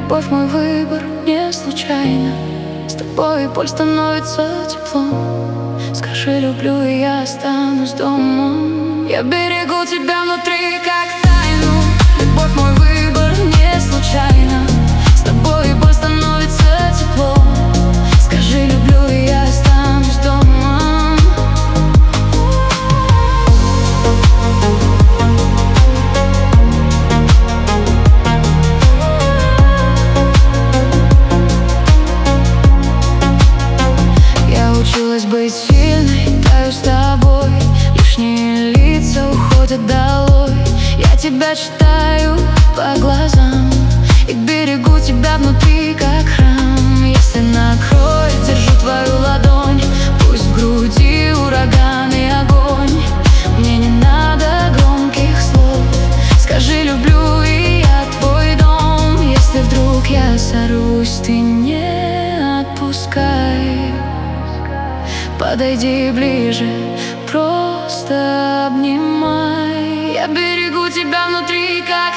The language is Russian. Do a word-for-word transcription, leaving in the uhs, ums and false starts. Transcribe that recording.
Любовь мой выбор не случайно. С тобой боль становится теплом. Скажи люблю, и я останусь домом. Я берегу тебя внутри как тайну. Любовь мой выбор не случайно. С тобой боль становится теплом. Скажи люблю, и я останусь домом. Я училась быть сильной, таю с тобой. Лишние лица уходят долой. Я тебя читаю по глазам и берегу тебя внутри как храм. Если накроет, держу твою ладонь. Пусть в груди ураган и огонь. Мне не надо громких слов. Скажи люблю, и я твой дом. Если вдруг я сорвусь, ты не отпускай. Подойди ближе, просто обнимай. Я берегу тебя внутри как